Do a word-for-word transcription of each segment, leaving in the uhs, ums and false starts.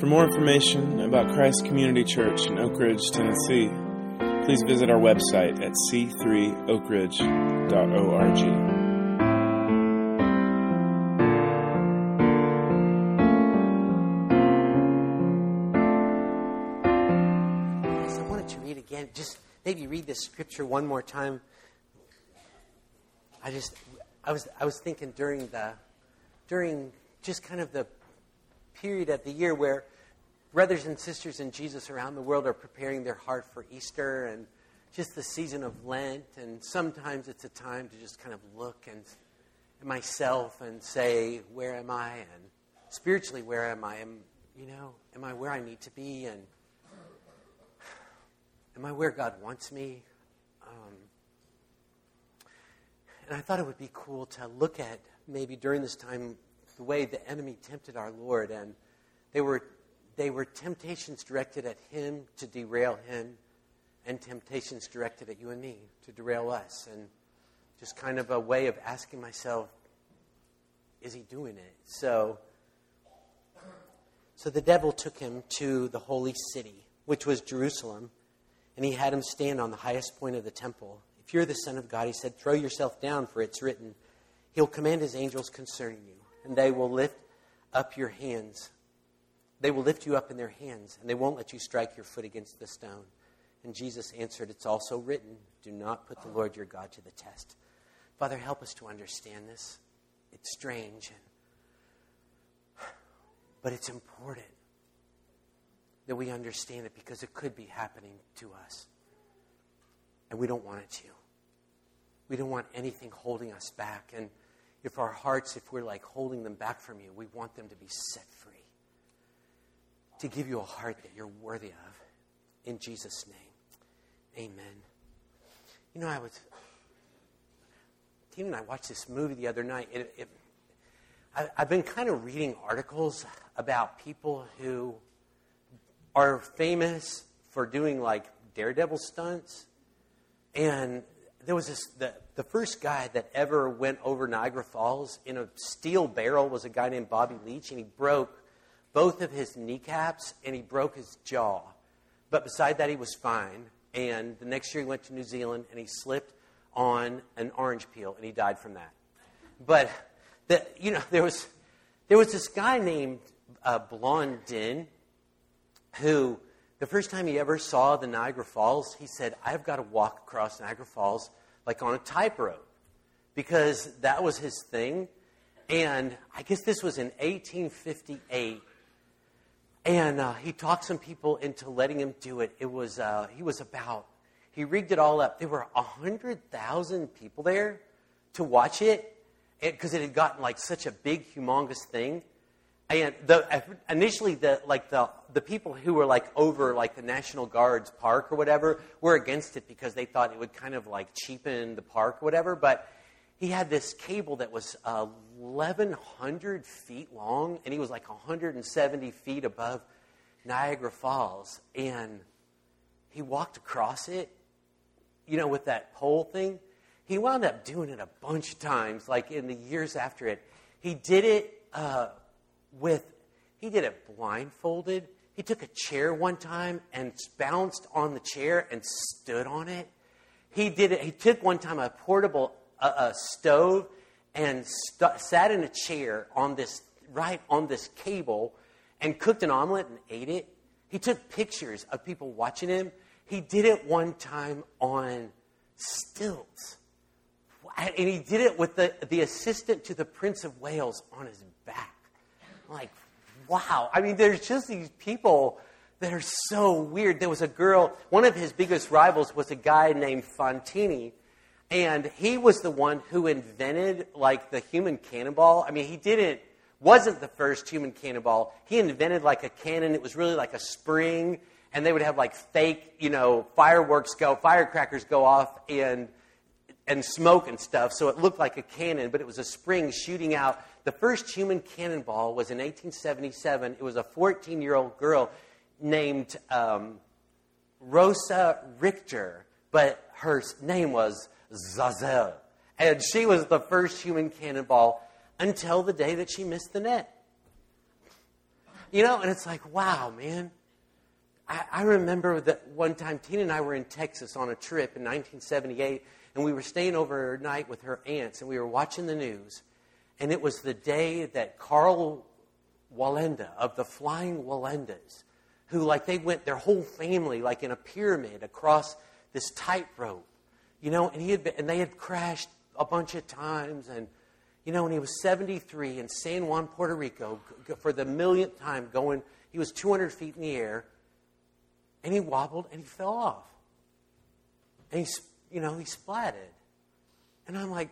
more information about Christ Community Church in Oak Ridge, Tennessee, please visit our website at c three oak ridge dot org. Just maybe read this scripture one more time. I just, I was, I was thinking during the, during just kind of the period of the year where brothers and sisters in Jesus around the world are preparing their heart for Easter and just the season of Lent, and sometimes it's a time to just kind of look and at myself and say, where am I? And spiritually, where am I? Am, you know, am I where I need to be? And am I where God wants me? Um, and I thought it would be cool to look at maybe during this time the way the enemy tempted our Lord. And they were they were temptations directed at him to derail him, and temptations directed at you and me to derail us. And just kind of a way of asking myself, is he doing it? So, so the devil took him to the holy city, which was Jerusalem. And he had him stand on the highest point of the temple. If you're the Son of God, he said, throw yourself down, for it's written, he'll command his angels concerning you, and they will lift up your hands. They will lift you up in their hands, and they won't let you strike your foot against the stone. And Jesus answered, it's also written, do not put the Lord your God to the test. Father, help us to understand this. It's strange, but it's important that we understand it, because it could be happening to us. And we don't want it to. We don't want anything holding us back. And if our hearts, if we're like holding them back from you, we want them to be set free. To give you a heart that you're worthy of. In Jesus' name, amen. You know, I was, Tina and I watched this movie the other night. It, it, I, I've been kind of reading articles about people who are famous for doing like daredevil stunts. And there was this, the, the first guy that ever went over Niagara Falls in a steel barrel was a guy named Bobby Leach, and he broke both of his kneecaps and he broke his jaw. But beside that, he was fine. And the next year he went to New Zealand and he slipped on an orange peel and he died from that. But the, you know, there was there was this guy named uh, Blondin, who, the first time he ever saw the Niagara Falls, he said, I've got to walk across Niagara Falls like on a tightrope, because that was his thing. And I guess this was in eighteen fifty-eight. And uh, he talked some people into letting him do it. It was, uh, he was about, he rigged it all up. There were one hundred thousand people there to watch it, because it had gotten like such a big, humongous thing. And the, initially, the like the the people who were like over like the National Guard's park or whatever were against it, because they thought it would kind of like cheapen the park or whatever. But he had this cable that was uh, eleven hundred feet long, and he was like one hundred seventy feet above Niagara Falls, and he walked across it, you know, with that pole thing. He wound up doing it a bunch of times, like in the years after it. He did it. Uh, With, he did it blindfolded. He took a chair one time and bounced on the chair and stood on it. He did it. He took one time a portable uh, a stove and st- sat in a chair on this right on this cable and cooked an omelet and ate it. He took pictures of people watching him. He did it one time on stilts, and he did it with the the assistant to the Prince of Wales on his back. Like, wow. I mean, there's just these people that are so weird. There was a girl, one of his biggest rivals was a guy named Fontini, and he was the one who invented, like, the human cannonball. I mean, he didn't, wasn't the first human cannonball. He invented, like, a cannon. It was really like a spring, and they would have, like, fake, you know, fireworks go, firecrackers go off, and and smoke and stuff, so it looked like a cannon, but it was a spring shooting out. The first human cannonball was in eighteen seventy-seven. It was a fourteen-year-old girl named um, Rosa Richter, but her name was Zazel. And she was the first human cannonball until the day that she missed the net. You know, and it's like, wow, man. I, I remember that one time Tina and I were in Texas on a trip in nineteen seventy-eight, and we were staying overnight with her aunts, and we were watching the news. And it was the day that Carl Wallenda of the Flying Wallendas, who, like, they went, their whole family, like, in a pyramid across this tightrope, you know, and he had been, and they had crashed a bunch of times, and, you know, and he was seventy-three in San Juan, Puerto Rico, for the millionth time going, he was two hundred feet in the air, and he wobbled, and he fell off. And he, you know, he splatted. And I'm like,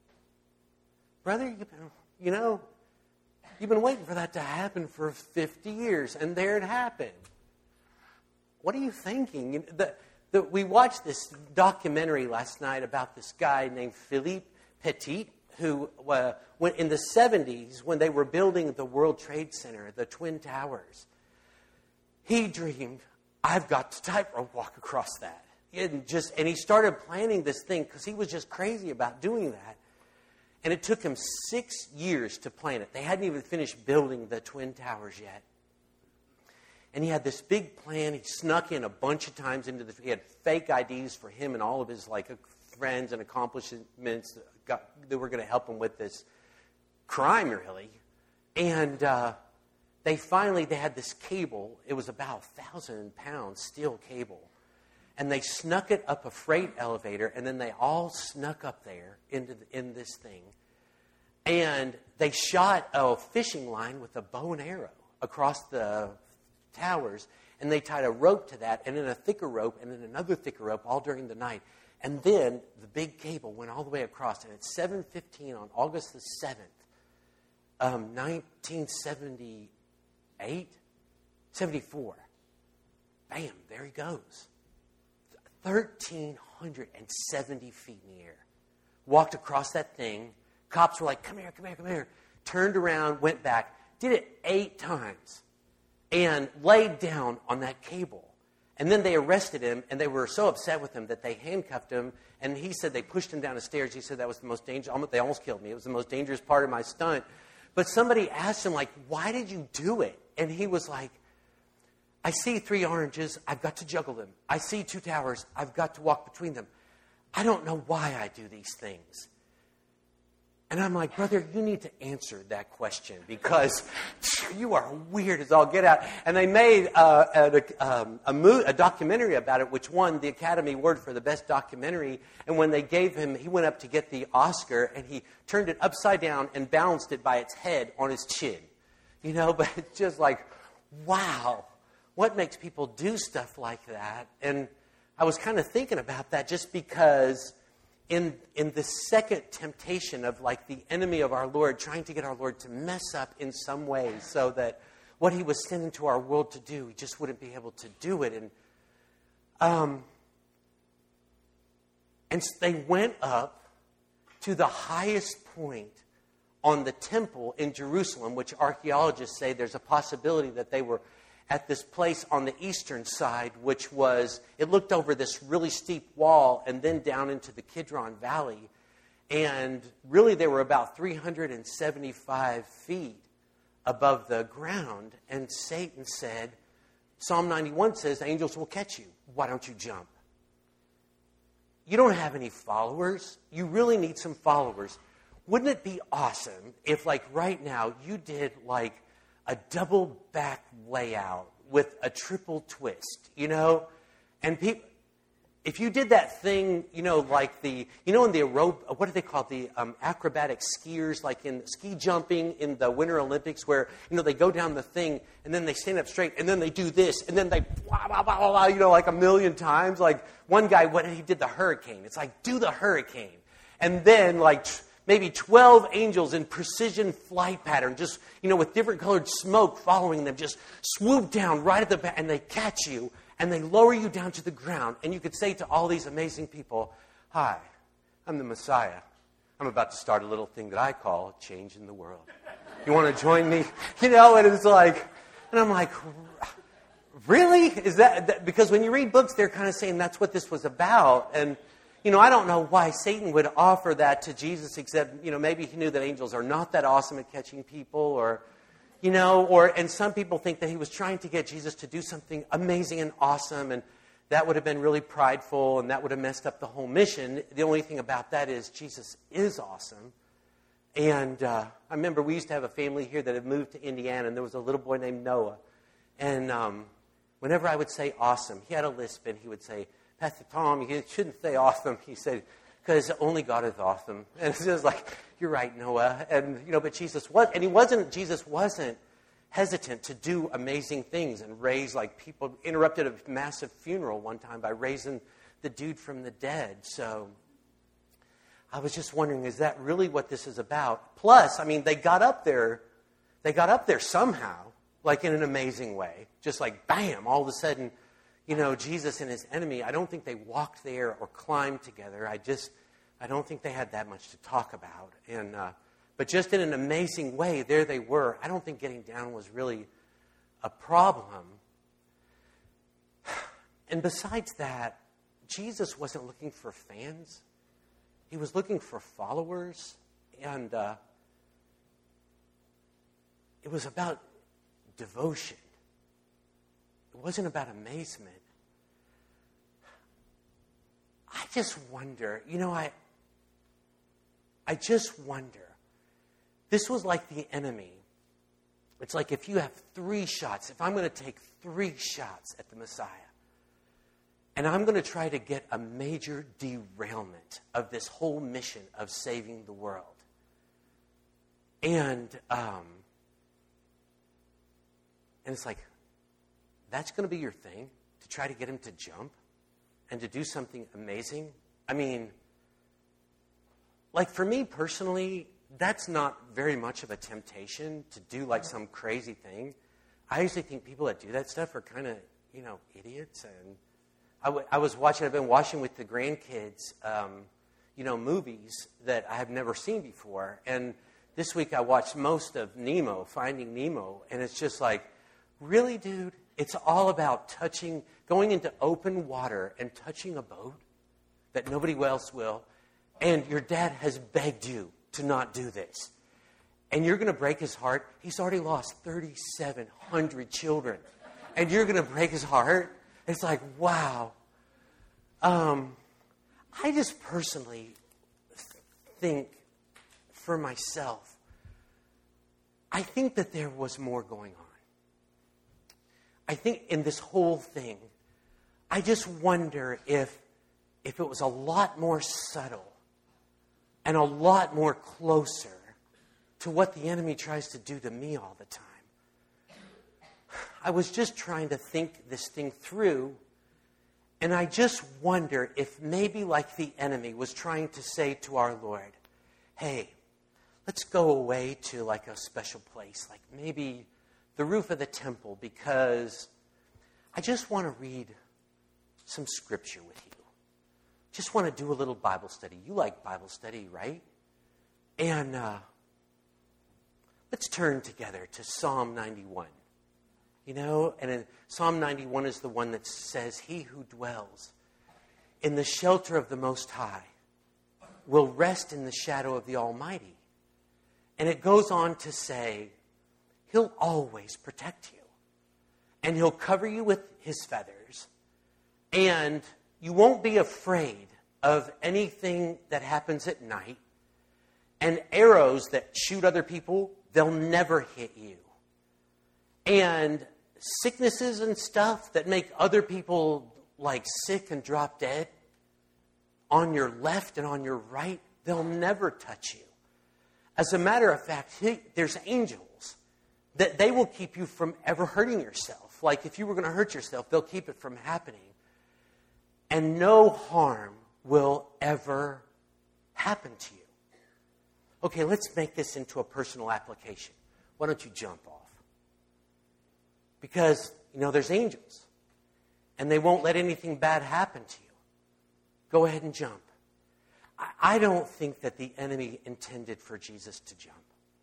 brother, you've been, you know, you've been waiting for that to happen for fifty years, and there it happened. What are you thinking? You know, the, the, we watched this documentary last night about this guy named Philippe Petit, who uh, when, in the seventies, when they were building the World Trade Center, the Twin Towers, he dreamed, I've got to tightrope walk across that. And, just, and he started planning this thing because he was just crazy about doing that. And it took him six years to plan it. They hadn't even finished building the Twin Towers yet. And he had this big plan. He snuck in a bunch of times into the... He had fake I Ds for him and all of his like friends and accomplishments that, got, that were going to help him with this crime, really. And uh, they finally... They had this cable. It was about a thousand pounds steel cable. And they snuck it up a freight elevator, and then they all snuck up there into the, in this thing. And they shot a fishing line with a bow and arrow across the towers, and they tied a rope to that, and then a thicker rope, and then another thicker rope all during the night. And then the big cable went all the way across, and at seven fifteen on August the seventh, um, nineteen seventy-eight, seventy-four, bam, there he goes. one thousand three hundred seventy feet in the air. Walked across that thing. Cops were like, come here, come here, come here. Turned around, went back. Did it eight times. And laid down on that cable. And then they arrested him, and they were so upset with him that they handcuffed him. And he said they pushed him down the stairs. He said that was the most dangerous. They almost killed me. It was the most dangerous part of my stunt. But somebody asked him, like, why did you do it? And he was like, I see three oranges, I've got to juggle them. I see two towers, I've got to walk between them. I don't know why I do these things. And I'm like, brother, you need to answer that question because you are weird as all get out. And they made uh, a, um, a, mo- a documentary about it, which won the Academy Award for the best documentary. And when they gave him, he went up to get the Oscar, and he turned it upside down and balanced it by its head on his chin. You know, but it's just like, wow. What makes people do stuff like that? And I was kind of thinking about that just because in in the second temptation of like the enemy of our Lord, trying to get our Lord to mess up in some way so that what he was sent into our world to do, he just wouldn't be able to do it. And um, and they went up to the highest point on the temple in Jerusalem, which archaeologists say there's a possibility that they were at this place on the eastern side, which was, it looked over this really steep wall and then down into the Kidron Valley. And really they were about three hundred seventy-five feet above the ground. And Satan said, Psalm ninety-one says, angels will catch you. Why don't you jump? You don't have any followers. You really need some followers. Wouldn't it be awesome if, like, right now you did, like, a double back layout with a triple twist, you know? And people, if you did that thing, you know, like the, you know, in the aerob, what do they call it? The um, acrobatic skiers, like in ski jumping in the Winter Olympics where, you know, they go down the thing and then they stand up straight and then they do this and then they, blah, blah, blah, blah, you know, like a million times. Like one guy, what he did the hurricane. It's like, do the hurricane. And then like, maybe twelve angels in precision flight pattern, just, you know, with different colored smoke following them, just swoop down right at the back, and they catch you, and they lower you down to the ground. And you could say to all these amazing people, hi, I'm the Messiah. I'm about to start a little thing that I call changing the world. You want to join me? You know, and it's like, and I'm like, really? Is that, that because when you read books, they're kind of saying that's what this was about. And you know, I don't know why Satan would offer that to Jesus, except, you know, maybe he knew that angels are not that awesome at catching people, or, You know, or and some people think that he was trying to get Jesus to do something amazing and awesome, and that would have been really prideful, and that would have messed up the whole mission. The only thing about that is Jesus is awesome. And uh, I remember we used to have a family here that had moved to Indiana, and there was a little boy named Noah. And um, whenever I would say awesome, he had a lisp, and he would say, Pastor Tom, you shouldn't say awesome. He said, because only God is awesome. And it's just like, you're right, Noah. And, you know, but Jesus was, and he wasn't, Jesus wasn't hesitant to do amazing things and raise, like, people interrupted a massive funeral one time by raising the dude from the dead. So I was just wondering, is that really what this is about? Plus, I mean, they got up there, they got up there somehow, like in an amazing way. Just like, bam, all of a sudden, you know, Jesus and his enemy, I don't think they walked there or climbed together. I just, I don't think they had that much to talk about. And, uh, but just in an amazing way, there they were. I don't think getting down was really a problem. And besides that, Jesus wasn't looking for fans. He was looking for followers. And uh, it was about devotion. It wasn't about amazement. I just wonder, you know, I I just wonder. This was like the enemy. It's like if you have three shots, if I'm going to take three shots at the Messiah, and I'm going to try to get a major derailment of this whole mission of saving the world. And, um, and it's like, that's going to be your thing, to try to get him to jump and to do something amazing? I mean, like for me personally, that's not very much of a temptation to do like some crazy thing. I usually think people that do that stuff are kind of, you know, idiots. And I, w- I was watching, I've been watching with the grandkids, um, you know, movies that I have never seen before. And this week I watched most of Nemo, Finding Nemo. And it's just like, really, dude? It's all about touching, going into open water and touching a boat that nobody else will. And your dad has begged you to not do this. And you're going to break his heart. He's already lost thirty-seven hundred children. And you're going to break his heart? It's like, wow. Um, I just personally think for myself, I think that there was more going on. I think in this whole thing, I just wonder if, if it was a lot more subtle and a lot more closer to what the enemy tries to do to me all the time. I was just trying to think this thing through, and I just wonder if maybe like the enemy was trying to say to our Lord, hey, let's go away to like a special place, like maybe the roof of the temple, because I just want to read some scripture with you. Just want to do a little Bible study. You like Bible study, right? And uh, let's turn together to Psalm ninety-one. You know, and in Psalm ninety-one is the one that says, he who dwells in the shelter of the Most High will rest in the shadow of the Almighty. And it goes on to say, he'll always protect you. And he'll cover you with his feathers. And you won't be afraid of anything that happens at night. And arrows that shoot other people, they'll never hit you. And sicknesses and stuff that make other people like sick and drop dead on your left and on your right, they'll never touch you. As a matter of fact, there's angels that they will keep you from ever hurting yourself. Like if you were going to hurt yourself, they'll keep it from happening. And no harm will ever happen to you. Okay, let's make this into a personal application. Why don't you jump off? Because, you know, there's angels. And they won't let anything bad happen to you. Go ahead and jump. I, I don't think that the enemy intended for Jesus to jump.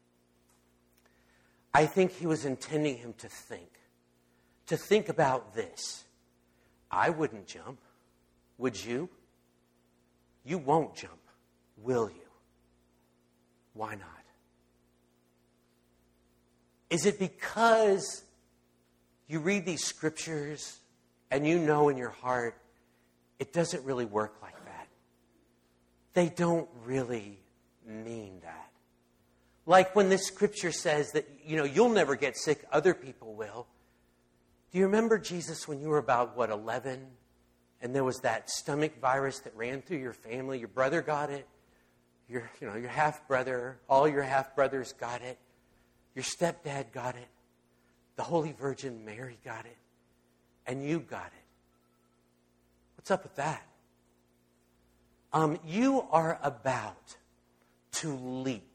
I think he was intending him to think. To think about this. I wouldn't jump. Would you? You won't jump, will you? Why not? Is it because you read these scriptures and you know in your heart it doesn't really work like that? They don't really mean that. Like when this scripture says that, you know, you'll never get sick, other people will. Do you remember, Jesus, when you were about, what, eleven? And there was that stomach virus that ran through your family. Your brother got it. Your, you know, your half-brother, all your half-brothers got it. Your stepdad got it. The Holy Virgin Mary got it. And you got it. What's up with that? Um, you are about to leap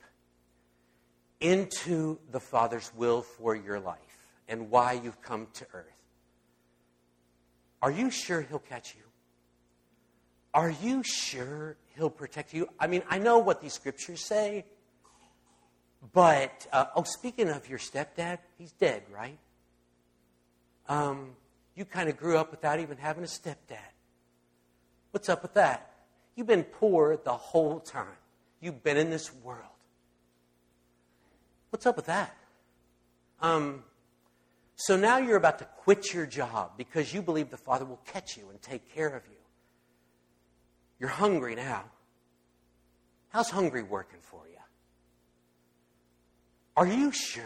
into the Father's will for your life and why you've come to earth. Are you sure He'll catch you? Are you sure He'll protect you? I mean, I know what these scriptures say, but, uh, oh, speaking of your stepdad, he's dead, right? Um, you kind of grew up without even having a stepdad. What's up with that? You've been poor the whole time. You've been in this world. What's up with that? Um, so now you're about to quit your job because you believe the Father will catch you and take care of you. You're hungry now. How's hungry working for you? Are you sure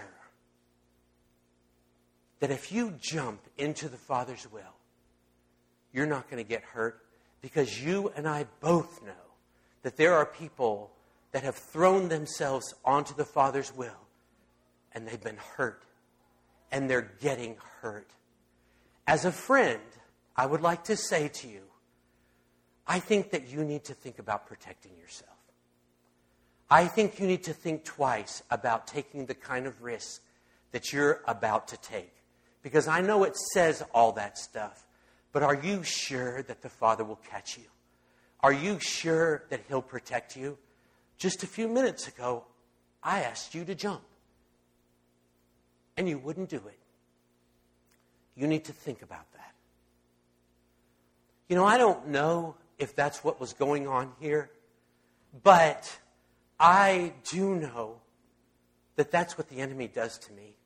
that if you jump into the Father's will, you're not going to get hurt? Because you and I both know that there are people that have thrown themselves onto the Father's will and they've been hurt and they're getting hurt. As a friend, I would like to say to you, I think that you need to think about protecting yourself. I think you need to think twice about taking the kind of risk that you're about to take. Because I know it says all that stuff, but are you sure that the Father will catch you? Are you sure that He'll protect you? Just a few minutes ago, I asked you to jump, and you wouldn't do it. You need to think about that. You know, I don't know if that's what was going on here, but I do know that that's what the enemy does to me.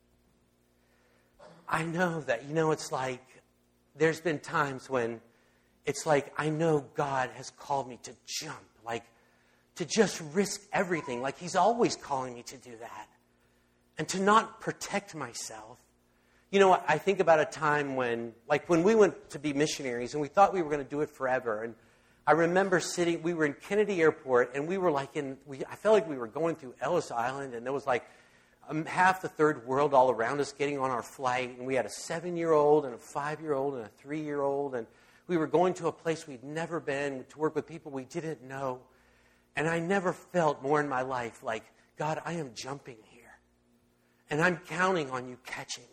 I know that, you know, it's like, there's been times when it's like, I know God has called me to jump, like, to just risk everything. Like, He's always calling me to do that. And to not protect myself. You know, I think about a time when, like, when we went to be missionaries, and we thought we were going to do it forever, and I remember sitting, we were in Kennedy Airport, and we were like in, we, I felt like we were going through Ellis Island, and there was like um, half the third world all around us getting on our flight, and we had a seven-year-old and a five-year-old and a three-year-old, and we were going to a place we'd never been to work with people we didn't know, and I never felt more in my life like, God, I am jumping here, and I'm counting on you catching me.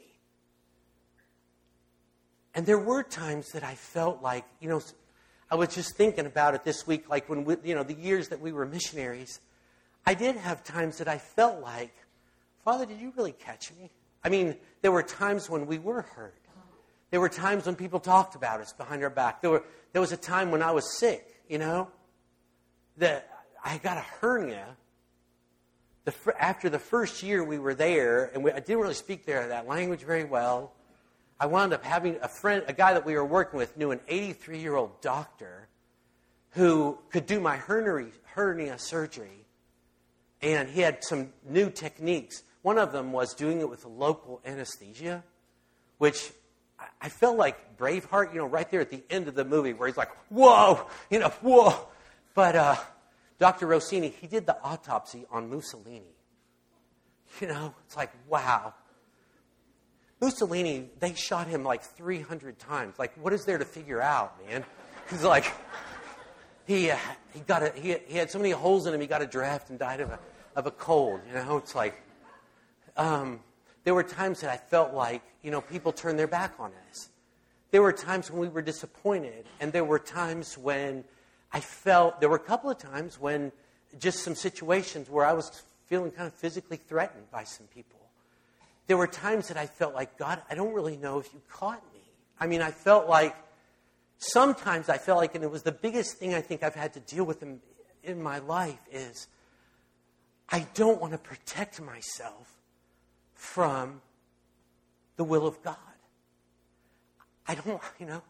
And there were times that I felt like, you know, I was just thinking about it this week, like when, we, you know, the years that we were missionaries, I did have times that I felt like, Father, did you really catch me? I mean, there were times when we were hurt. There were times when people talked about us behind our back. There were there was a time when I was sick, you know, that I got a hernia. The, after the first year we were there, and we, I didn't really speak there that language very well, I wound up having a friend, a guy that we were working with, knew an eighty-three-year-old doctor who could do my hernia, hernia surgery. And he had some new techniques. One of them was doing it with a local anesthesia, which I felt like Braveheart, you know, right there at the end of the movie where he's like, whoa, you know, whoa. But uh, Doctor Rossini, he did the autopsy on Mussolini. You know, it's like, wow. Mussolini, they shot him like three hundred times. Like, what is there to figure out, man? Because, like, he uh, he got a, he, he had so many holes in him, he got a draft and died of a, of a cold. You know, it's like, um, there were times that I felt like, you know, people turned their back on us. There were times when we were disappointed, and there were times when I felt, there were a couple of times when just some situations where I was feeling kind of physically threatened by some people. There were times that I felt like, God, I don't really know if you caught me. I mean, I felt like, sometimes I felt like, and it was the biggest thing I think I've had to deal with in, in my life is, I don't want to protect myself from the will of God. I don't, you know,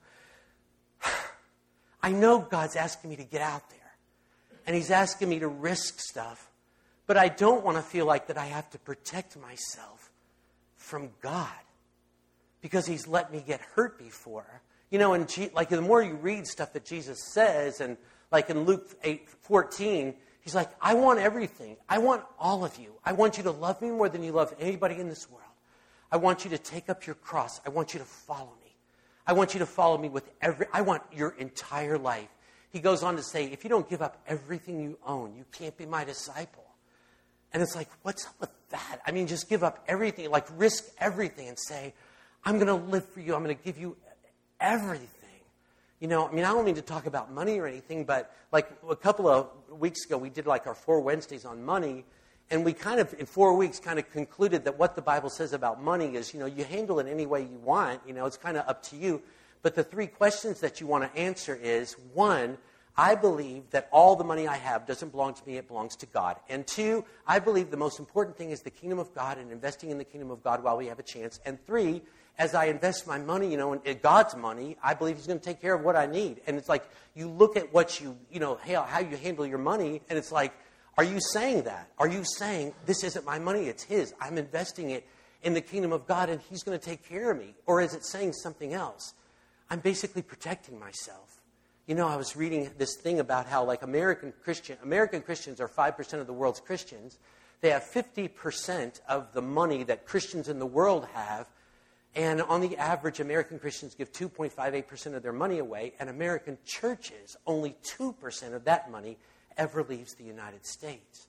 I know God's asking me to get out there. And He's asking me to risk stuff. But I don't want to feel like that I have to protect myself from God. Because He's let me get hurt before. You know, and G- like the more you read stuff that Jesus says, and like in Luke eight fourteen, He's like, I want everything. I want all of you. I want you to love me more than you love anybody in this world. I want you to take up your cross. I want you to follow me. I want you to follow me with every, I want your entire life. He goes on to say, if you don't give up everything you own, you can't be my disciple. And it's like, what's up with that? I mean, just give up everything, like risk everything and say, I'm going to live for you. I'm going to give you everything. You know, I mean, I don't mean to talk about money or anything, but like a couple of weeks ago, we did like our four Wednesdays on money. And we kind of, in four weeks, kind of concluded that what the Bible says about money is, you know, you handle it any way you want. You know, it's kind of up to you. But the three questions that you want to answer is, one, I believe that all the money I have doesn't belong to me, it belongs to God. And two, I believe the most important thing is the kingdom of God and investing in the kingdom of God while we have a chance. And three, as I invest my money, you know, in God's money, I believe He's going to take care of what I need. And it's like, you look at what you, you know, how you handle your money, and it's like, are you saying that? Are you saying, this isn't my money, it's His. I'm investing it in the kingdom of God, and He's going to take care of me? Or is it saying something else? I'm basically protecting myself. You know, I was reading this thing about how, like, American Christian American Christians are five percent of the world's Christians. They have fifty percent of the money that Christians in the world have. And on the average, American Christians give two point five eight percent of their money away. And American churches, only two percent of that money ever leaves the United States.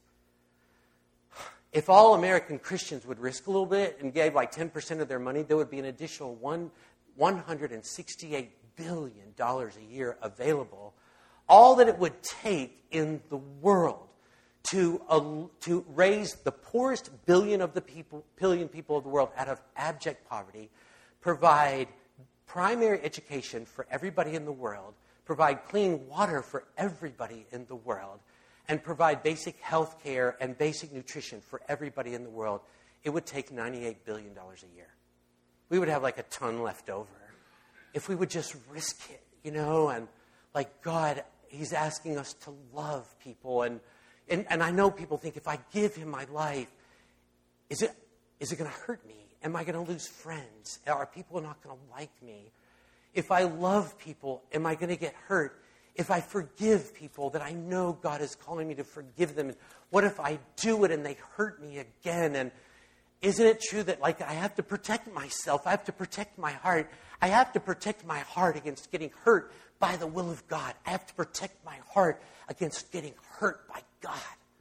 If all American Christians would risk a little bit and gave like ten percent of their money, there would be an additional one, one hundred sixty-eight billion dollars a year available. All that it would take in the world to, uh, to raise the poorest billion of the people, billion people of the world out of abject poverty, provide primary education for everybody in the world, provide clean water for everybody in the world, and provide basic health care and basic nutrition for everybody in the world, it would take ninety-eight billion dollars a year. We would have like a ton left over if we would just risk it, you know, and like God, He's asking us to love people. And, and, and I know people think, if I give Him my life, is it, is it going to hurt me? Am I going to lose friends? Are people not going to like me? If I love people, am I going to get hurt? If I forgive people that I know God is calling me to forgive them, what if I do it and they hurt me again? And isn't it true that, like, I have to protect myself? I have to protect my heart. I have to protect my heart against getting hurt by the will of God. I have to protect my heart against getting hurt by God.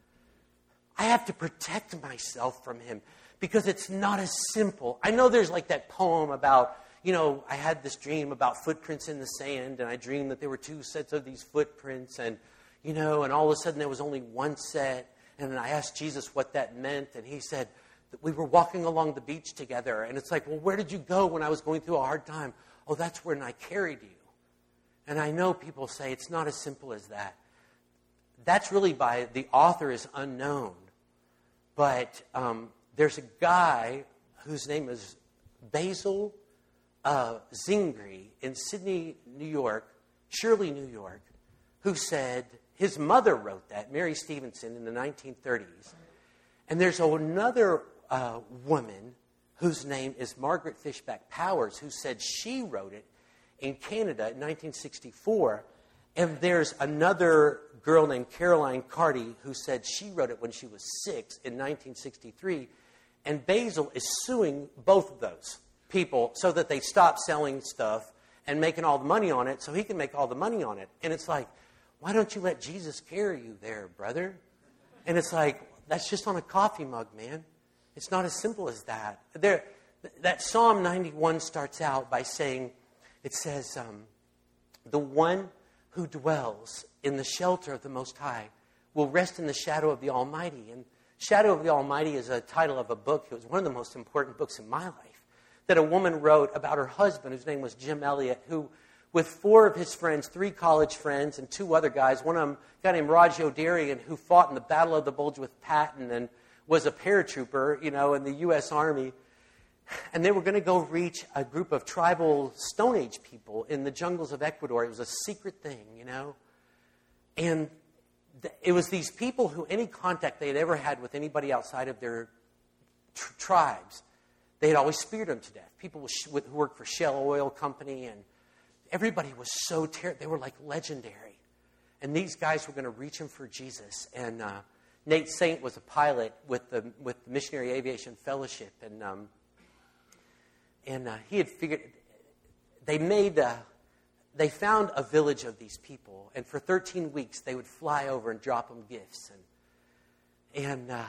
I have to protect myself from Him because it's not as simple. I know there's like that poem about, you know, I had this dream about footprints in the sand, and I dreamed that there were two sets of these footprints, and, you know, and all of a sudden there was only one set. And then I asked Jesus what that meant, and He said that we were walking along the beach together. And it's like, well, where did you go when I was going through a hard time? Oh, that's when I carried you. And I know people say it's not as simple as that. That's really by, the author is unknown. But um, there's a guy whose name is Basil uh, Zingri in Sydney, New York, Shirley, New York, who said, his mother wrote that, Mary Stevenson, in the nineteen thirties. And there's another uh, woman whose name is Margaret Fishback Powers, who said she wrote it in Canada in nineteen sixty-four. And there's another girl named Caroline Carty who said she wrote it when she was six in nineteen sixty-three. And Basil is suing both of those people so that they stop selling stuff and making all the money on it so he can make all the money on it. And it's like, why don't you let Jesus carry you there, brother? And it's like, that's just on a coffee mug, man. It's not as simple as that. There, that Psalm ninety-one starts out by saying, it says, um, the one who dwells in the shelter of the Most High will rest in the shadow of the Almighty. And Shadow of the Almighty is a title of a book. It was one of the most important books in my life that a woman wrote about her husband, whose name was Jim Elliot, who, with four of his friends, three college friends, and two other guys, one of them, a guy named Raj Yodarian, who fought in the Battle of the Bulge with Patton, and was a paratrooper, you know, in the U S Army. And they were going to go reach a group of tribal Stone Age people in the jungles of Ecuador. It was a secret thing, you know. And th- it was these people who any contact they had ever had with anybody outside of their tr- tribes, they had always speared them to death. People with sh- with, who worked for Shell Oil Company, and everybody was so terrible. They were like legendary. And these guys were going to reach them for Jesus. And uh, Nate Saint was a pilot with the with the Missionary Aviation Fellowship, and um, and uh, he had figured they made uh, they found a village of these people, and for thirteen weeks they would fly over and drop them gifts, and and uh,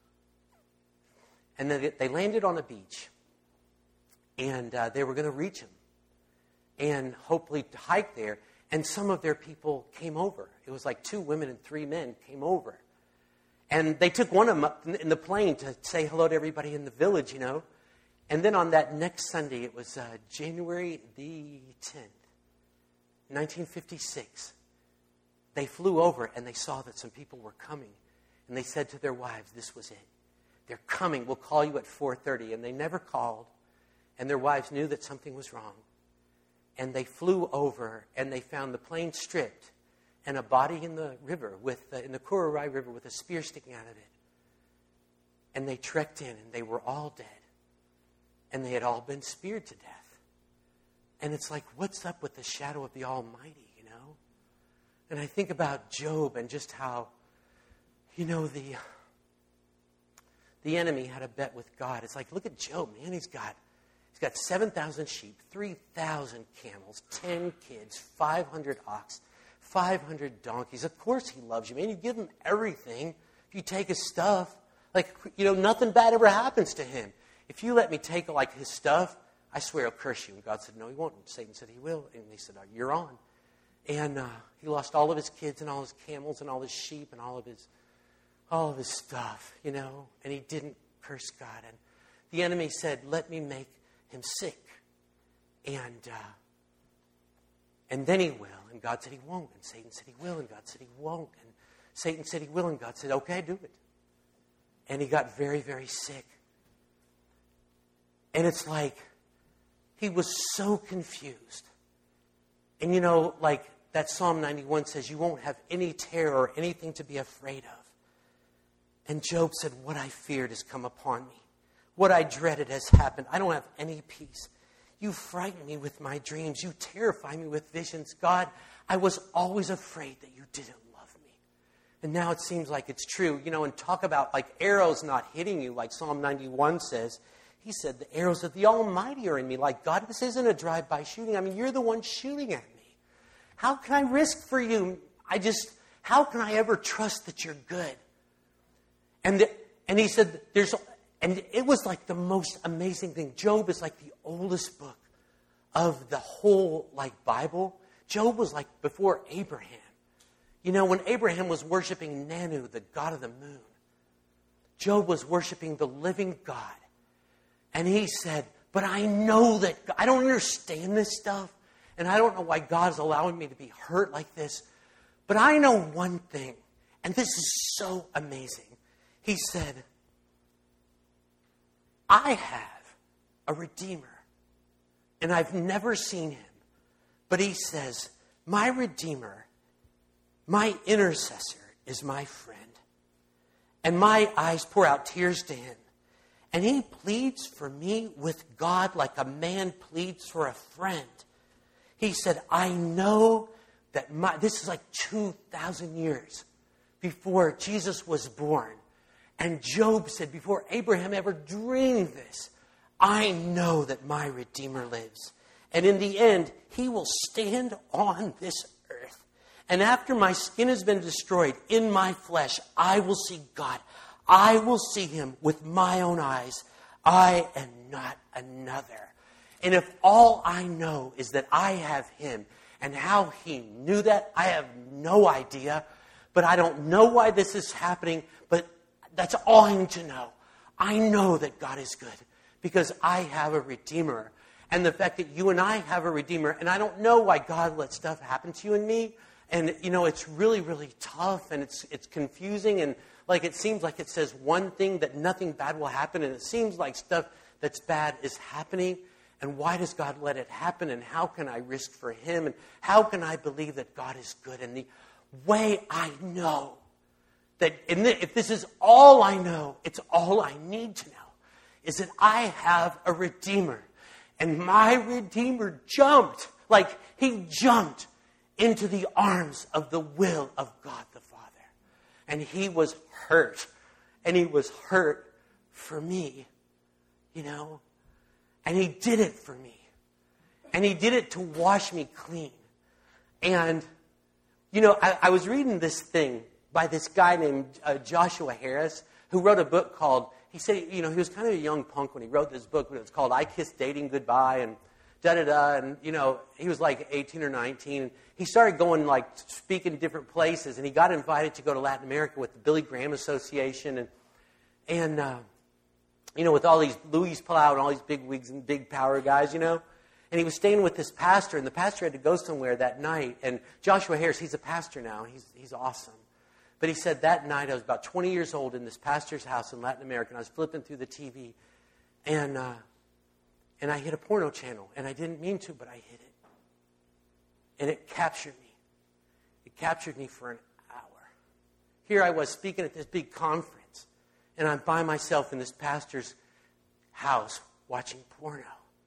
and then they landed on a beach, and uh, they were going to reach them, and hopefully hike there. And some of their people came over. It was like two women and three men came over. And they took one of them up in the plane to say hello to everybody in the village, you know. And then on that next Sunday, it was uh, January the tenth, nineteen fifty-six. They flew over and they saw that some people were coming. And they said to their wives, this was it. They're coming. We'll call you at four thirty. And they never called. And their wives knew that something was wrong. And they flew over, and they found the plane stripped and a body in the river, with the, in the Kururai River, with a spear sticking out of it. And they trekked in, and they were all dead. And they had all been speared to death. And it's like, what's up with the shadow of the Almighty, you know? And I think about Job and just how, you know, the, the enemy had a bet with God. It's like, look at Job, man. He's got... He's got seven thousand sheep, three thousand camels, ten kids, five hundred ox, five hundred donkeys. Of course he loves you, man. You give him everything. If you take his stuff, like, you know, nothing bad ever happens to him. If you let me take, like, his stuff, I swear I'll curse you. And God said, no, he won't. And Satan said, he will. And he said, oh, you're on. And uh, he lost all of his kids and all his camels and all his sheep and all of his, all of his stuff, you know. And he didn't curse God. And the enemy said, let me make him sick, and uh, and then he will, and God said he won't, and Satan said he will, and God said he won't, and Satan said he will, and God said, okay, do it. And he got very, very sick. And it's like he was so confused. And you know, like that Psalm ninety-one says, you won't have any terror or anything to be afraid of. And Job said, what I feared has come upon me. What I dreaded has happened. I don't have any peace. You frighten me with my dreams. You terrify me with visions. God, I was always afraid that you didn't love me. And now it seems like it's true. You know, and talk about like arrows not hitting you, like Psalm ninety-one says. He said, the arrows of the Almighty are in me. Like, God, this isn't a drive-by shooting. I mean, you're the one shooting at me. How can I risk for you? I just, how can I ever trust that you're good? And the, and he said, there's... And it was like the most amazing thing. Job is like the oldest book of the whole like Bible. Job was like before Abraham. You know, when Abraham was worshiping Nanu, the god of the moon, Job was worshiping the living God. And he said, but I know that, I don't understand this stuff. And I don't know why God is allowing me to be hurt like this. But I know one thing. And this is so amazing. He said, I have a Redeemer, and I've never seen him. But he says, my Redeemer, my intercessor is my friend. And my eyes pour out tears to him. And he pleads for me with God like a man pleads for a friend. He said, I know that my, this is like two thousand years before Jesus was born. And Job said, before Abraham ever dreamed this, I know that my Redeemer lives. And in the end, he will stand on this earth. And after my skin has been destroyed, in my flesh, I will see God. I will see him with my own eyes. I am not another. And if all I know is that I have him, and how he knew that, I have no idea. But I don't know why this is happening, but that's all I need to know. I know that God is good because I have a Redeemer. And the fact that you and I have a Redeemer, and I don't know why God lets stuff happen to you and me, And, you know, it's really, really tough, and it's it's confusing, and like it seems like it says one thing that nothing bad will happen, and it seems like stuff that's bad is happening. And why does God let it happen? And how can I risk for him? And how can I believe that God is good? And the way I know that in the, if this is all I know, it's all I need to know, is that I have a Redeemer. And my Redeemer jumped, like he jumped into the arms of the will of God the Father. And he was hurt. And he was hurt for me, you know. And he did it for me. And he did it to wash me clean. And, you know, I, I was reading this thing by this guy named uh, Joshua Harris, who wrote a book called, he said, you know, he was kind of a young punk when he wrote this book, but it was called I Kissed Dating Goodbye, and da-da-da, and, you know, he was like eighteen or nineteen, and he started going, like, speaking different places, and he got invited to go to Latin America with the Billy Graham Association, and, and, uh, you know, with all these Luis Palau and all these big wigs and big power guys, you know. And he was staying with this pastor, and the pastor had to go somewhere that night. And Joshua Harris, he's a pastor now. He's he's awesome. But he said that night, I was about twenty years old in this pastor's house in Latin America, and I was flipping through the T V. And, uh, and I hit a porno channel. And I didn't mean to, but I hit it. And it captured me. It captured me for an hour. Here I was speaking at this big conference. And I'm by myself in this pastor's house watching porno.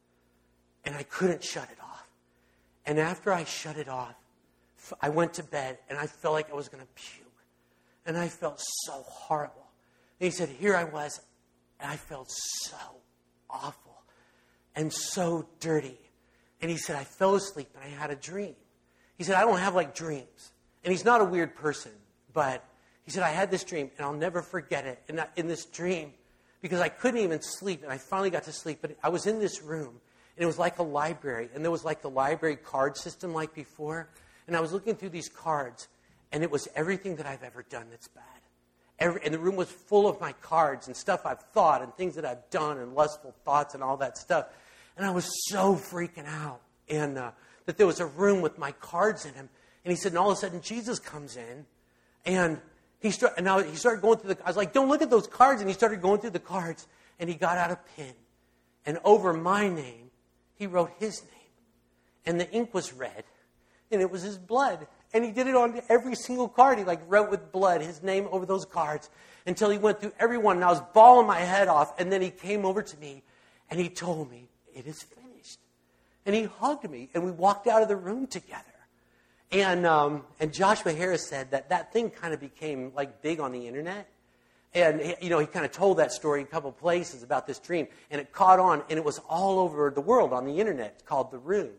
And I couldn't shut it off. And after I shut it off, I went to bed and I felt like I was going to puke. And I felt so horrible. And he said, here I was, and I felt so awful and so dirty. And he said, I fell asleep and I had a dream. He said, I don't have like dreams. And he's not a weird person, but he said, I had this dream, and I'll never forget it. And in this dream, because I couldn't even sleep, and I finally got to sleep, but I was in this room, and it was like a library, and there was like the library card system like before, and I was looking through these cards, and it was everything that I've ever done that's bad. Every, and the room was full of my cards and stuff I've thought and things that I've done and lustful thoughts and all that stuff. And I was so freaking out, and uh, that there was a room with my cards in him. And he said, and all of a sudden, Jesus comes in, and He started, and now he started going through the, I was like, don't look at those cards. And he started going through the cards, and he got out a pen. And over my name, he wrote his name. And the ink was red, and it was his blood. And he did it on every single card. He like wrote with blood his name over those cards until he went through every one. And I was bawling my head off. And then he came over to me, and he told me, it is finished. And he hugged me, and we walked out of the room together. And um, and Joshua Harris said that that thing kind of became like big on the internet. And, you know, he kind of told that story in a couple places about this dream. And it caught on, and it was all over the world on the internet called The Room.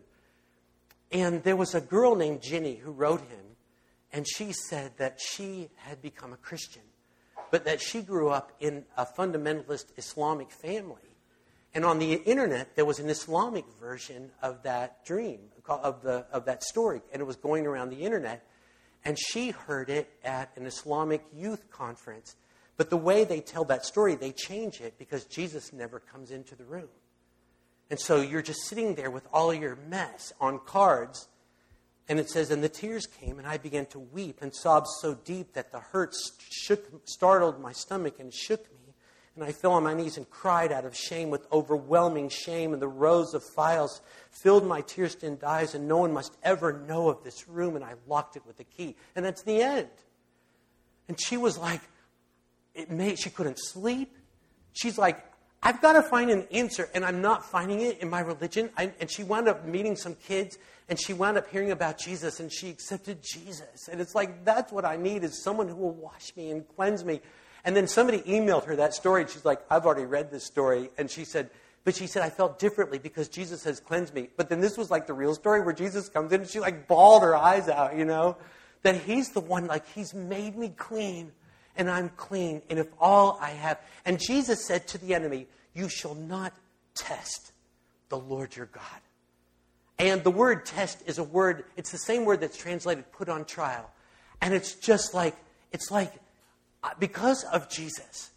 And there was a girl named Jenny who wrote him. And she said that she had become a Christian, but that she grew up in a fundamentalist Islamic family. And on the internet, there was an Islamic version of that dream, of the of that story, and it was going around the internet. And she heard it at an Islamic youth conference. But the way they tell that story, they change it because Jesus never comes into the room. And so you're just sitting there with all your mess on cards. And it says, and the tears came, and I began to weep and sob so deep that the hurt shook, startled my stomach and shook me. And I fell on my knees and cried out of shame with overwhelming shame. And the rows of files filled my tear-stained eyes, and no one must ever know of this room. And I locked it with a key. And that's the end. And she was like, it made, she couldn't sleep. She's like, I've got to find an answer, and I'm not finding it in my religion. I, and she wound up meeting some kids, and she wound up hearing about Jesus, and she accepted Jesus. And it's like, that's what I need, is someone who will wash me and cleanse me. And then somebody emailed her that story, and she's like, I've already read this story. And she said, but she said, I felt differently because Jesus has cleansed me. But then this was like the real story where Jesus comes in, and she like bawled her eyes out, you know, that he's the one, like he's made me clean, and I'm clean. And if all I have, and Jesus said to the enemy, you shall not test the Lord your God. And the word test is a word, it's the same word that's translated put on trial. And it's just like, it's like, because of Jesus,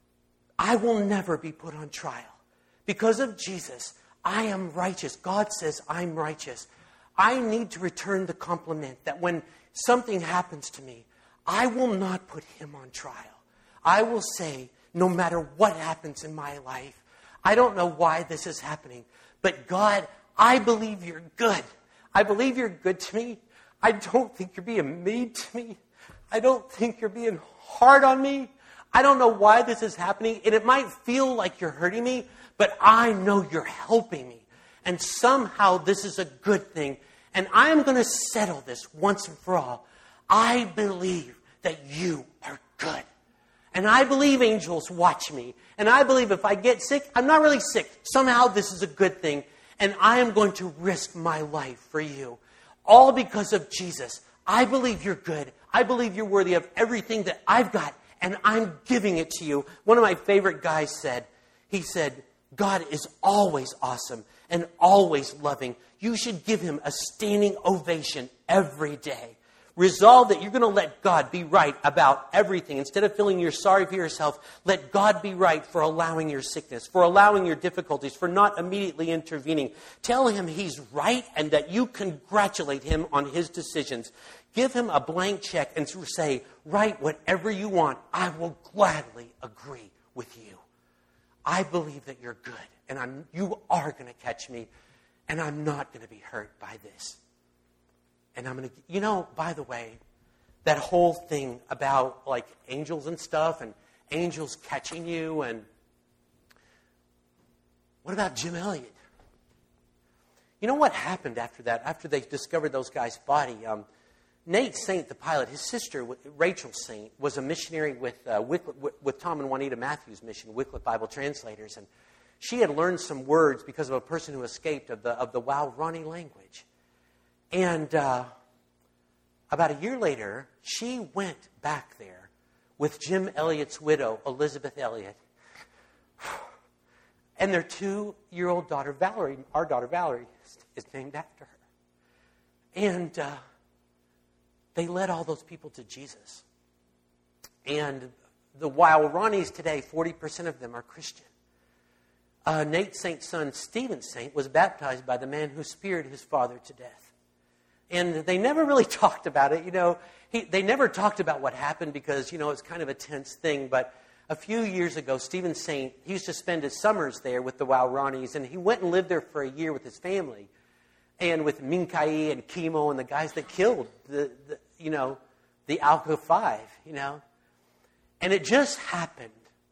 I will never be put on trial. Because of Jesus, I am righteous. God says I'm righteous. I need to return the compliment that when something happens to me, I will not put him on trial. I will say, no matter what happens in my life, I don't know why this is happening, but God, I believe you're good. I believe you're good to me. I don't think you're being mean to me. I don't think you're being hard on me. I don't know why this is happening, and it might feel like you're hurting me, but I know you're helping me. And somehow this is a good thing, and I am going to settle this once and for all. I believe that you are good. And I believe angels watch me. And I believe if I get sick, I'm not really sick. Somehow this is a good thing. And I am going to risk my life for you. All because of Jesus. I believe you're good. I believe you're worthy of everything that I've got. And I'm giving it to you. One of my favorite guys said, he said, God is always awesome and always loving. You should give him a standing ovation every day. Resolve that you're going to let God be right about everything. Instead of feeling you're sorry for yourself, let God be right for allowing your sickness, for allowing your difficulties, for not immediately intervening. Tell him he's right and that you congratulate him on his decisions. Give him a blank check and say, write whatever you want. I will gladly agree with you. I believe that you're good and I'm, you are going to catch me and I'm not going to be hurt by this. And I'm going to, you know, by the way, that whole thing about like angels and stuff and angels catching you and what about Jim Elliot? You know what happened after that? After they discovered those guys' body, um, Nate Saint, the pilot, his sister, Rachel Saint, was a missionary with, uh, Wycliffe, with Tom and Juanita Matthews' mission, Wycliffe Bible Translators. And she had learned some words because of a person who escaped of the, of the Waorani language. And uh, about a year later, she went back there with Jim Elliot's widow, Elizabeth Elliot, and their two-year-old daughter, Valerie. Our daughter, Valerie, is named after her. And uh, they led all those people to Jesus. And the Waoranis today, forty percent of them are Christian. Uh, Nate Saint's son, Stephen Saint, was baptized by the man who speared his father to death. And they never really talked about it. You know, he, they never talked about what happened because, you know, it's kind of a tense thing. But a few years ago, Stephen Saint, he used to spend his summers there with the Waoranis. And he went and lived there for a year with his family. And with Minkai and Kimo and the guys that killed, the, the you know, the Alka Five, you know. And it just happened.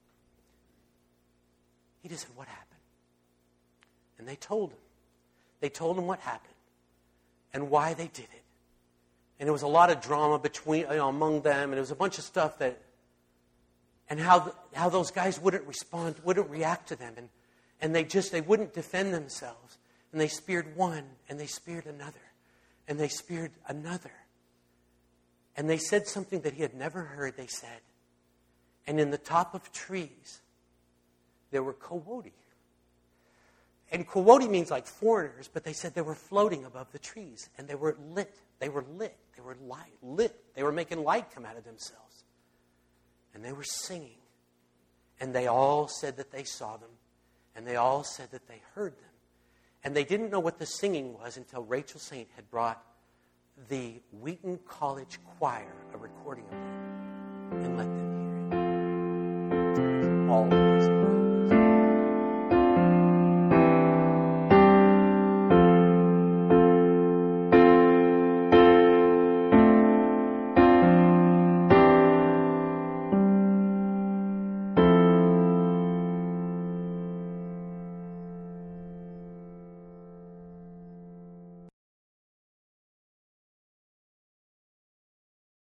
He just said, what happened? And they told him. They told him what happened. And why they did it. And there was a lot of drama between, you know, among them, and it was a bunch of stuff that, and how the, how those guys wouldn't respond, wouldn't react to them, and and they just they wouldn't defend themselves, and they speared one, and they speared another, and they speared another, and they said something that he had never heard. They said, and in the top of trees, there were coyotes. And coyote means like foreigners, but they said they were floating above the trees. And they were lit. They were lit. They were light, lit. They were making light come out of themselves. And they were singing. And they all said that they saw them. And they all said that they heard them. And they didn't know what the singing was until Rachel Saint had brought the Wheaton College Choir a recording of them.